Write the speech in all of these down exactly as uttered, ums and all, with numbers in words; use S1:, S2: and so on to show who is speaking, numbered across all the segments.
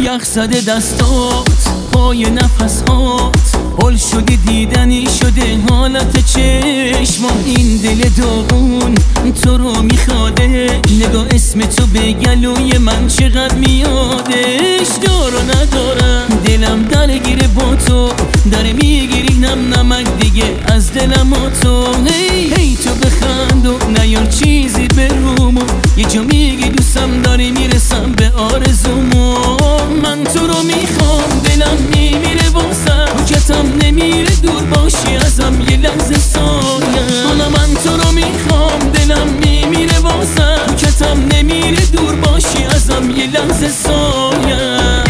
S1: یخ زده دستات پای نفس هات حل شده دیدنی شده حالت چشما این دل داغون تو رو میخواده نگاه اسم تو به گلوی من چقدر میادش دار و ندارم دلم درگیره با تو داره میگیری نم نمک دیگه از دلم و تو هی هی تو بخند و نیار چیزی به رومو یه جا میگی دوستم داری میرسم به آرزومو من تو رو میخوام دلم میمیره واسم حکتم نمیره دور باشی ازم یه لحظه سایم حالا من تو رو میخوام دلم میمیره واسم حکتم نمیره دور باشی ازم یه لحظه سایم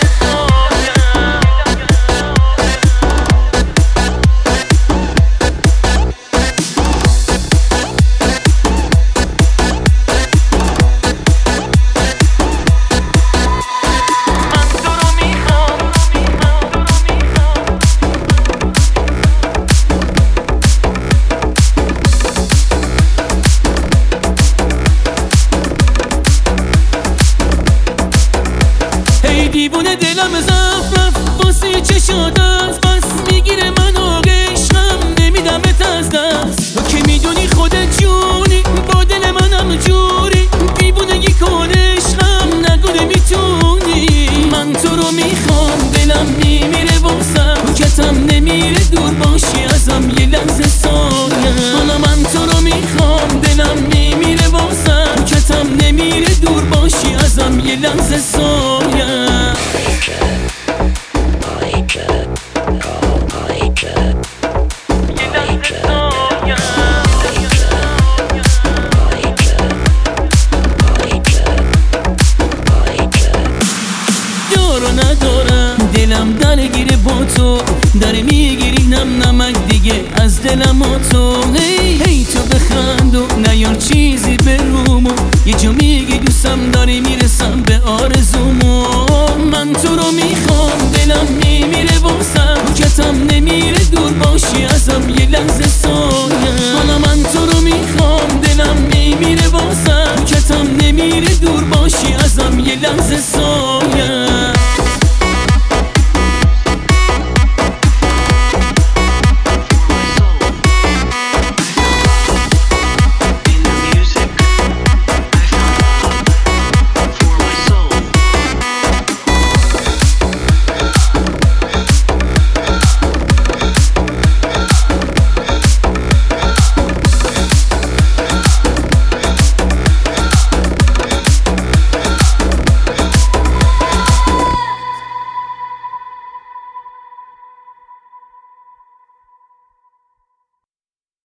S1: دیوونه دلم زف رفت واسه چشات از بس میگیره منو عشقم نمیدمت از دست تو که میدونی خودت جونی با دل منم جوری دیوونگی کن عشقم نگو نمیتونی من تو رو میخوام دلم میمیره واسم حکتم نمیره دور باشی ازم یه لحظه سایم حالا من تو رو میخوام دلم میمیره واسم حکتم نمیره دور باشی ازم یه لحظه سایم دلم درگیره با تو داره میگیری نم نمک دیگه از دلم و تو هی هی تو بخند و نیار چیزی به رومو یه جا میگی دوستم داری میرسم به آرزومو من تو رو میخوام دلم میمیره واسم حکتم نمیره دور باشی ازم یه لحظه سایم حالا من تو رو میخوام دلم میمیره واسم حکتم نمیره دور باشی ازم یه لحظه سایم